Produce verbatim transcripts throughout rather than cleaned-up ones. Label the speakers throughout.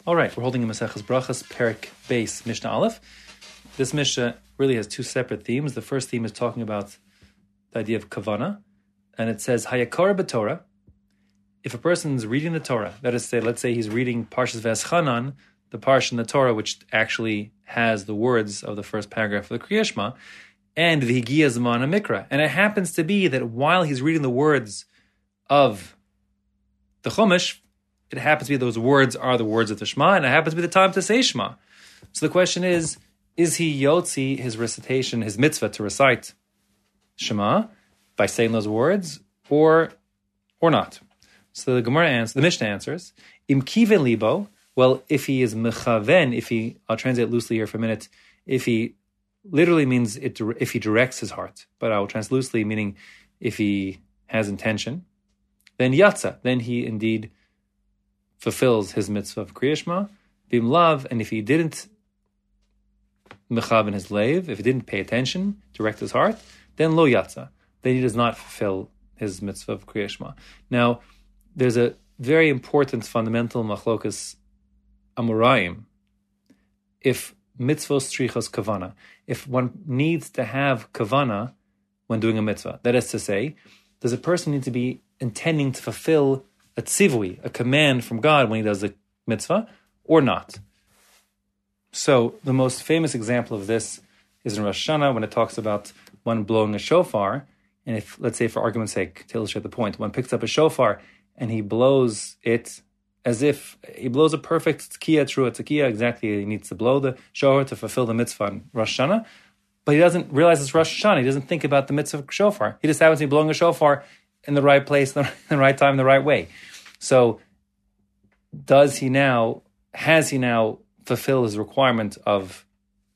Speaker 1: All right, we're holding a Maseches Brachas, Perek Beis, Mishnah Aleph. This Mishnah really has two separate themes. The first theme is talking about the idea of kavana, and it says, Hayakara b'Torah. If a person's reading the Torah, that is to say, let's say he's reading Parshas V'eschanan, the parsha in the Torah, which actually has the words of the first paragraph of the Kriya Shema, and V'higia Zman HaMikra. And it happens to be that while he's reading the words of the Chumash, it happens to be those words are the words of the Shema, and it happens to be the time to say Shema. So the question is, is he yotzi his recitation, his mitzvah to recite Shema by saying those words, or or not? So the Gemara answers, the Mishnah answers, Im kiven libo, well, if he is mechaven, if he, I'll translate loosely here for a minute, if he literally means it, if he directs his heart, but I will translate loosely, meaning if he has intention, then yatsa, then he indeed fulfills his mitzvah of Kriya Shema, bim lav, and if he didn't mechaven his leiv, if he didn't pay attention, direct his heart, then lo yatsa, then he does not fulfill his mitzvah of Kriya Shema. Now, there's a very important fundamental machlokas amorayim. If mitzvos strichos kavana, if one needs to have kavana when doing a mitzvah, that is to say, does a person need to be intending to fulfill a tzivui, a command from God when he does the mitzvah, or not? So the most famous example of this is in Rosh Hashanah when it talks about one blowing a shofar, and if, let's say for argument's sake, to illustrate the point, one picks up a shofar and he blows it as if he blows a perfect tkiya, true a tkiya, exactly, he needs to blow the shofar to fulfill the mitzvah in Rosh Hashanah, but he doesn't realize it's Rosh Hashanah, he doesn't think about the mitzvah of shofar, he just happens to be blowing a shofar in the right place, in the right time, the right way. So, does he now, has he now fulfilled his requirement of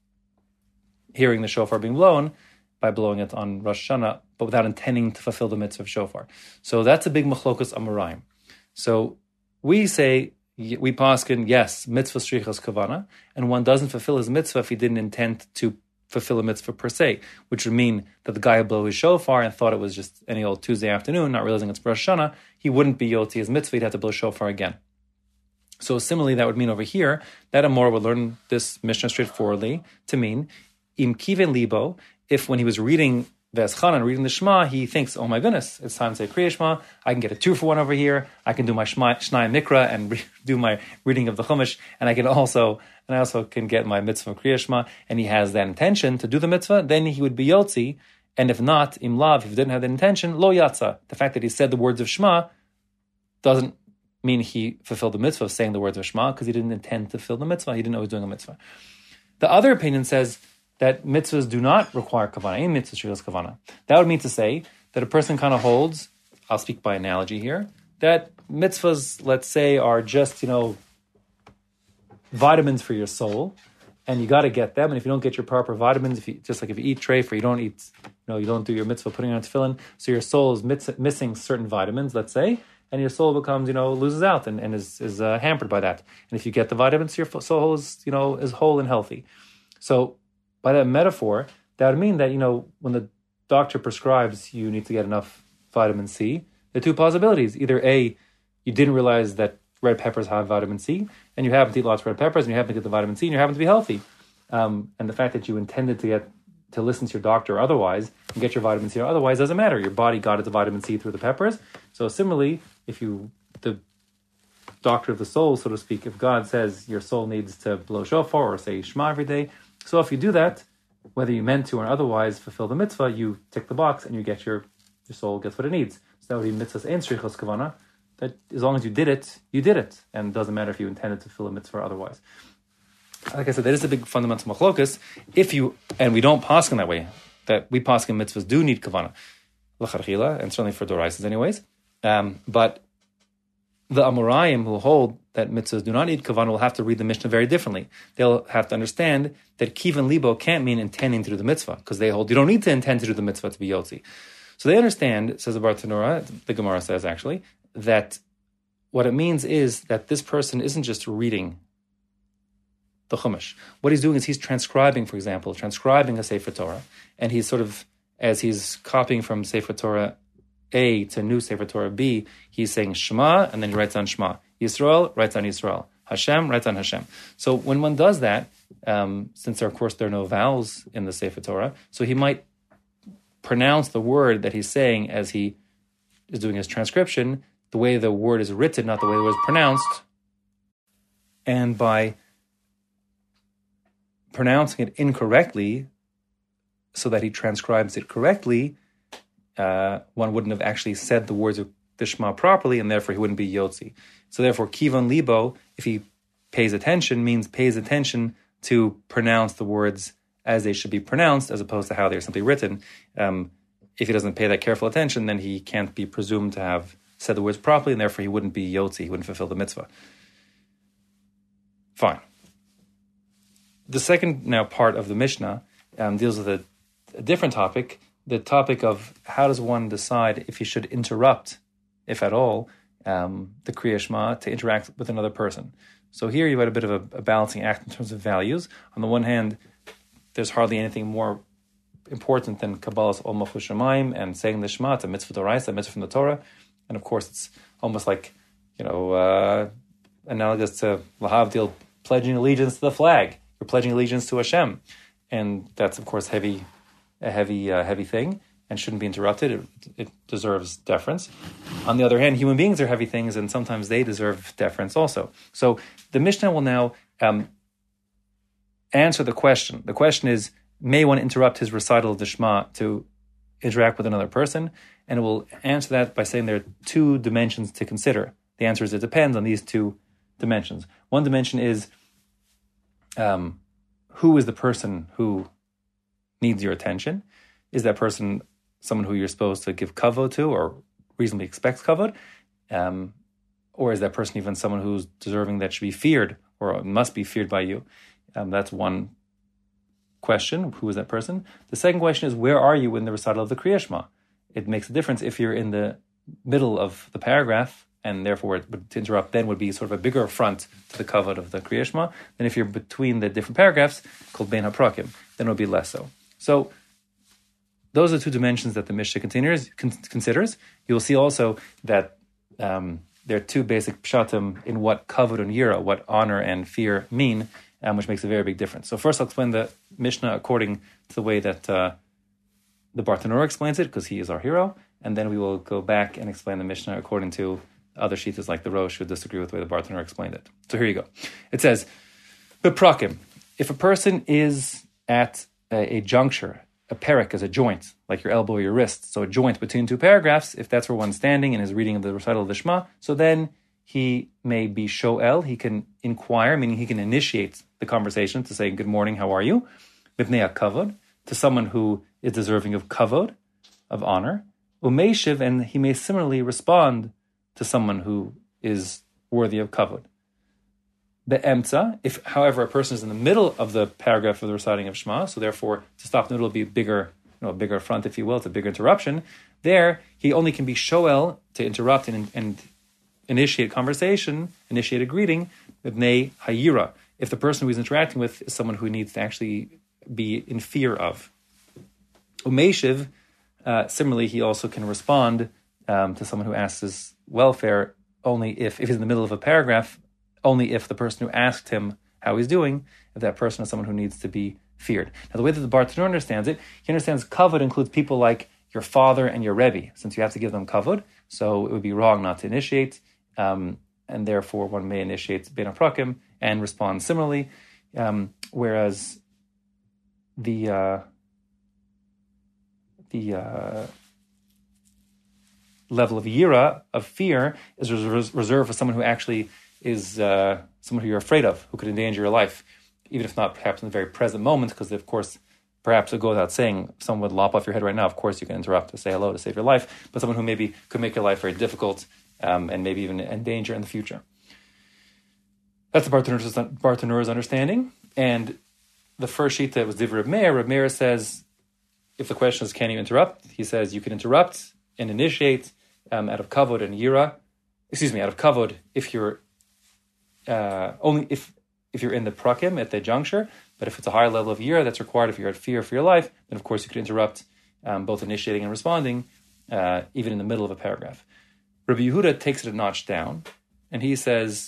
Speaker 1: hearing the shofar being blown by blowing it on Rosh Hashanah, but without intending to fulfill the mitzvah of shofar? So that's a big machlokas amorayim. So we say, we paskin, yes, mitzvah strichas kavana, and one doesn't fulfill his mitzvah if he didn't intend to fulfill a mitzvah per se, which would mean that the guy who blew his shofar and thought it was just any old Tuesday afternoon, not realizing it's Rosh Hashanah, he wouldn't be yotzi his mitzvah, he'd have to blow shofar again. So similarly, that would mean over here, that Amor would learn this Mishnah straightforwardly to mean, im kiven libo, if when he was reading V'eschanan, reading the Shema, he thinks, oh my goodness, it's time to say Kriya Shema, I can get a two for one over here, I can do my Shema, Shnai Mikra and re- do my reading of the Chumash, and I can also, and I also can get my mitzvah of Kriya Shema, and he has that intention to do the mitzvah, then he would be yotzi, and if not, im lav, if he didn't have that intention, lo yatsa. The fact that he said the words of Shema doesn't mean he fulfilled the mitzvah of saying the words of Shema, because he didn't intend to fulfill the mitzvah, he didn't know he was doing a mitzvah. The other opinion says that mitzvahs do not require kavana, any mitzvah shrilas kavana. That would mean to say that a person kind of holds, I'll speak by analogy here, that mitzvahs, let's say, are just, you know, vitamins for your soul, and you got to get them, and if you don't get your proper vitamins, if you, just like if you eat treif, or you don't eat, you know, you don't do your mitzvah putting on tefillin, so your soul is mitz- missing certain vitamins, let's say, and your soul becomes, you know, loses out and, and is, is uh, hampered by that. And if you get the vitamins, your soul is, you know, is whole and healthy. So, by that metaphor, that would mean that, you know, when the doctor prescribes you need to get enough vitamin C, there are two possibilities. Either A, you didn't realize that red peppers have vitamin C, and you happen to eat lots of red peppers, and you happen to get the vitamin C, and you happen to be healthy. Um, and the fact that you intended to get to listen to your doctor otherwise, and get your vitamin C or otherwise, doesn't matter. Your body got its vitamin C through the peppers. So similarly, if you, the doctor of the soul, so to speak, if God says your soul needs to blow shofar or say Shema every day, so if you do that, whether you meant to or otherwise fulfill the mitzvah, you tick the box and you get your, your soul gets what it needs. So that would be mitzvahs ein strichos kavana, that as long as you did it, you did it. And it doesn't matter if you intended to fulfill a mitzvah or otherwise. Like I said, that is a big fundamental machlokas. If you, and we don't paskin that way, that we paskin mitzvahs do need kavana, l'charchila, and certainly for doraisas anyways. Um, but the Amorayim who hold that mitzvahs do not need kavanah will have to read the Mishnah very differently. They'll have to understand that kivan libo can't mean intending to do the mitzvah, because they hold you don't need to intend to do the mitzvah to be yotzi. So they understand, says the Bartanura, the Gemara says actually, that what it means is that this person isn't just reading the Chumash. What he's doing is he's transcribing, for example, transcribing a Sefer Torah, and he's sort of, as he's copying from Sefer Torah A to new Sefer Torah B, he's saying Shema, and then he writes on Shema. Yisrael writes on Yisrael. Hashem writes on Hashem. So when one does that, um, since there, of course there are no vowels in the Sefer Torah, so he might pronounce the word that he's saying as he is doing his transcription, the way the word is written, not the way it was pronounced. And by pronouncing it incorrectly, so that he transcribes it correctly, uh, one wouldn't have actually said the words of the Shema properly, and therefore he wouldn't be Yotzi. So therefore, Kivon Libo, if he pays attention, means pays attention to pronounce the words as they should be pronounced, as opposed to how they're simply written. Um, if he doesn't pay that careful attention, then he can't be presumed to have said the words properly, and therefore he wouldn't be Yotzi, he wouldn't fulfill the mitzvah. Fine. The second now part of the Mishnah um, deals with a, a different topic, the topic of how does one decide if he should interrupt, if at all, um, the Kriya Shema to interact with another person. So here you had a bit of a, a balancing act in terms of values. On the one hand, there's hardly anything more important than Kabbalas Ol Malchus Shamayim and saying the Shema. It's a mitzvah d'oraisa, a mitzvah from the Torah. And of course, it's almost like, you know, uh, analogous to Lahavdil pledging allegiance to the flag. You're pledging allegiance to Hashem. And that's, of course, heavy, a heavy, uh, heavy thing and shouldn't be interrupted. It, it deserves deference. On the other hand, human beings are heavy things and sometimes they deserve deference also. So the Mishnah will now um, answer the question. The question is, may one interrupt his recital of the Shema to interact with another person? And it will answer that by saying there are two dimensions to consider. The answer is it depends on these two dimensions. One dimension is um, who is the person who needs your attention? Is that person someone who you're supposed to give kavod to or reasonably expects kavod? Um, or is that person even someone who's deserving that should be feared or must be feared by you? Um, that's one question. Who is that person? The second question is, where are you in the recital of the Kriya Shema? It makes a difference if you're in the middle of the paragraph, and therefore to interrupt then would be sort of a bigger affront to the kavod of the Kriya Shema, than if you're between the different paragraphs, called Bein HaPrakim, then it would be less so. So those are two dimensions that the Mishnah considers. considers. You'll see also that um, there are two basic pshatim in what kavod and yira, what honor and fear mean, um, which makes a very big difference. So first I'll explain the Mishnah according to the way that uh, the Bartanura explains it, because he is our hero, and then we will go back and explain the Mishnah according to other shittas like the Rosh who disagree with the way the Bartanura explained it. So here you go. It says, Beprakim, if a person is at a, a juncture, a perek is a joint, like your elbow or your wrist, so a joint between two paragraphs, if that's where one's standing and is reading the recital of the Shema, so then he may be shoel, he can inquire, meaning he can initiate the conversation to say, good morning, how are you? Mipnei kavod, to someone who is deserving of kavod, of honor. Umeishiv, and he may similarly respond to someone who is worthy of kavod. Be'emtza, if, however, a person is in the middle of the paragraph of the reciting of Shema, so therefore to stop in the middle will be a bigger, you know, a bigger affront, if you will, it's a bigger interruption. There, he only can be shoel, to interrupt and, and initiate conversation, initiate a greeting, Mipnei hayira, if the person who he's interacting with is someone who needs to actually be in fear of. Umeishiv, uh, similarly, he also can respond um, to someone who asks his welfare only if, if he's in the middle of a paragraph, only if the person who asked him how he's doing, if that person is someone who needs to be feared. Now, the way that the Bartanura understands it, he understands kavod includes people like your father and your rebbe, since you have to give them kavod, so it would be wrong not to initiate, um, and therefore one may initiate Bein HaPrakim and respond similarly, um, whereas the uh, the uh, level of yira, of fear, is res- reserved for someone who actually is uh, someone who you're afraid of, who could endanger your life, even if not perhaps in the very present moment, because of course, perhaps it goes without saying, if someone would lop off your head right now, of course you can interrupt to say hello, to save your life, but someone who maybe could make your life very difficult um, and maybe even endanger in the future. That's the Bartanura's, Bartanura's understanding. And the first sheet that was Divrei Reb Meir, Reb Meir says, if the question is, can you interrupt? He says, you can interrupt and initiate um, out of kavod and yira. Excuse me, out of kavod, if you're uh, only if if you're in the prakim at the juncture, but if it's a higher level of yira that's required, if you're at fear for your life, then of course you could interrupt um, both initiating and responding, uh, even in the middle of a paragraph. Rabbi Yehuda takes it a notch down, and he says,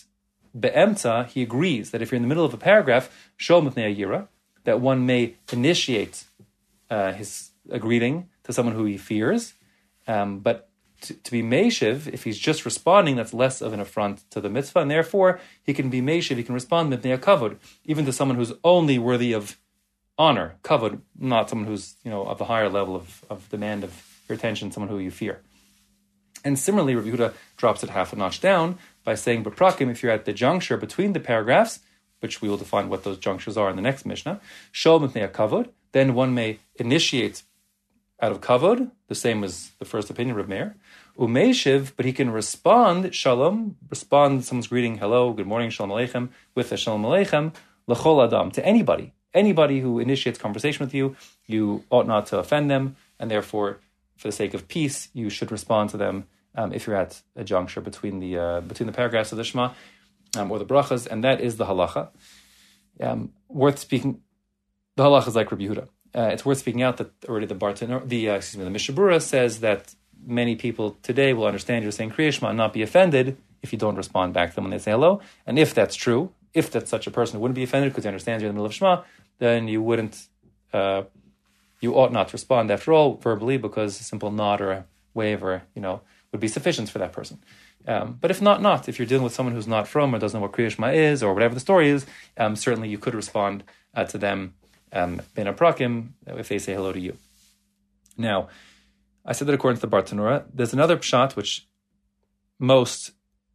Speaker 1: be'emtza, he agrees that if you're in the middle of a paragraph, shol mipnei yira, that one may initiate uh, his a greeting to someone who he fears, um, but to, to be meishiv, if he's just responding, that's less of an affront to the mitzvah, and therefore he can be meishiv, he can respond mipnei kavod, even to someone who's only worthy of honor, kavod, not someone who's, you know, of a higher level of, of demand of your attention, someone who you fear. And similarly, Rabbi Yehuda drops it half a notch down by saying, B'prakim, if you're at the juncture between the paragraphs, which we will define what those junctures are in the next Mishnah, shol mipnei kavod, then one may initiate out of kavod, the same as the first opinion, Reb Meir, umeishiv, but he can respond, shalom, respond to someone's greeting, hello, good morning, shalom aleichem, with a shalom aleichem, l'chol adam, to anybody. Anybody who initiates conversation with you, you ought not to offend them, and therefore, for the sake of peace, you should respond to them um, if you're at a juncture between the uh, between the paragraphs of the Shema um, or the brachas, and that is the halacha. Um, worth speaking, the halacha is like Rabbi Yehuda. Uh, it's worth speaking out that already the Bartanura, the uh, excuse me, the Mishnah Berurah says that many people today will understand you're saying Kriya Shema and not be offended if you don't respond back to them when they say hello. And if that's true, if that's such a person who wouldn't be offended because he understands you're in the middle of Shema, then you wouldn't, uh, you ought not to respond after all verbally, because a simple nod or a wave or, you know, would be sufficient for that person. Um, but if not, not. If you're dealing with someone who's not from or doesn't know what Kriya Shema is or whatever the story is, um, certainly you could respond uh, to them um, ben aprakim if they say hello to you. Now, I said that according to the Bartanura, there's another pshat which most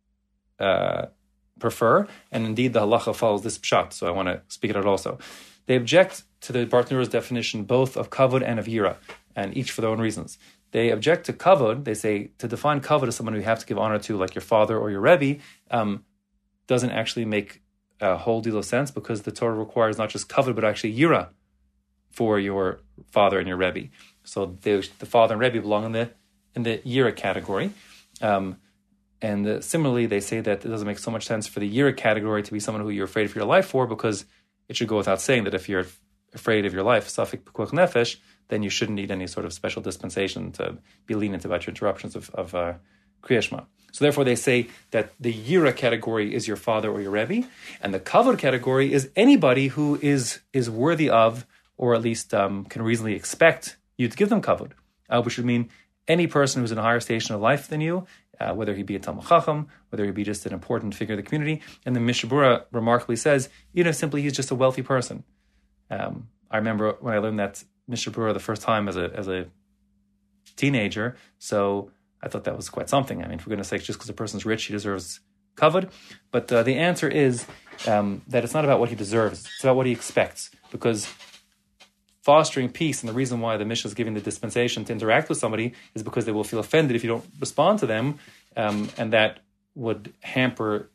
Speaker 1: uh, prefer, and indeed the halacha follows this pshat, so I want to speak it out also. They object to the Bartanura's definition both of kavod and of yira, and each for their own reasons. They object to kavod. They say to define kavod as someone who you have to give honor to, like your father or your rebbe, um, doesn't actually make a whole deal of sense, because the Torah requires not just kavod but actually yira for your father and your rebbe. So they, the father and rebbe belong in the in the yira category. Um, and uh, similarly, they say that it doesn't make so much sense for the yira category to be someone who you're afraid for your life for, because it should go without saying that if you're afraid of your life, safik pekuach nefesh, then you shouldn't need any sort of special dispensation to be lenient about your interruptions of, of uh, Kriya Shema. So therefore they say that the yira category is your father or your rebbe, and the kavod category is anybody who is is worthy of, or at least um, can reasonably expect you to give them kavod, uh, which would mean any person who's in a higher station of life than you, uh, whether he be a Talmid Chacham, whether he be just an important figure of the community. And the Mishnah Berurah remarkably says, you know, simply he's just a wealthy person. Um, I remember when I learned that Mishnah Berurah the first time as a as a teenager, so I thought that was quite something. I mean, for goodness sakes, just because a person's rich, he deserves kavod. But uh, the answer is um, that it's not about what he deserves, it's about what he expects, because fostering peace, and the reason why the Mishnah is giving the dispensation to interact with somebody is because they will feel offended if you don't respond to them, um, and that would hamper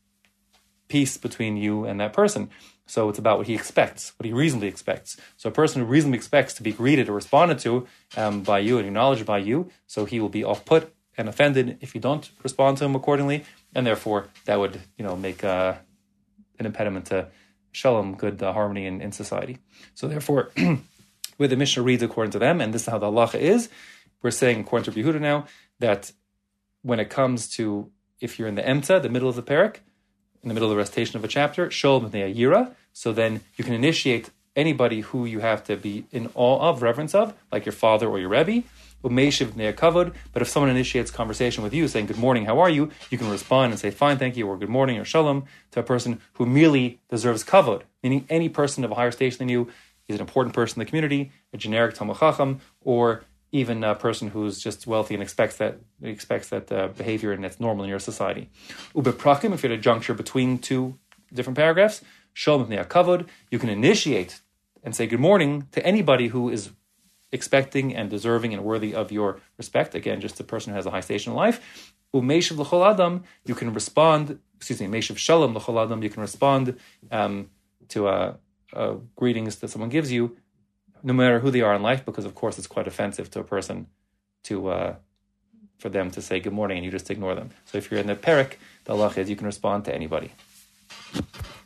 Speaker 1: peace between you and that person. So it's about what he expects, what he reasonably expects. So a person who reasonably expects to be greeted or responded to um, by you and acknowledged by you, so he will be off-put and offended if you don't respond to him accordingly, and therefore that would, you know, make uh, an impediment to shalom, good uh, harmony in, in society. So therefore, where the Mishnah reads according to them, and this is how the halacha is, we're saying according to Rabbi Yehuda now, that when it comes to, if you're in the emta, the middle of the parak, in the middle of the recitation of a chapter, shol mipnei yira, so then you can initiate anybody who you have to be in awe of, reverence of, like your father or your rebbe, umeishiv mipnei kavod. But if someone initiates conversation with you saying, good morning, how are you? You can respond and say, fine, thank you, or good morning, or shalom, to a person who merely deserves kavod, meaning any person of a higher station than you is an important person in the community, a generic Talmid Chacham, or even a person who's just wealthy and expects that expects that uh, behavior, and that's normal in your society. Ubeprakim, if you're at a juncture between two different paragraphs, shol mipnei kavod, you can initiate and say good morning to anybody who is expecting and deserving and worthy of your respect. Again, just a person who has a high station in life. Umeishiv l'chol adam, you can respond, excuse me, meishiv shalom l'chol adam, you can respond um, to uh, uh, greetings that someone gives you, no matter who they are in life, because of course it's quite offensive to a person to uh, for them to say good morning and you just ignore them. So if you're in the parak, the halach is you can respond to anybody.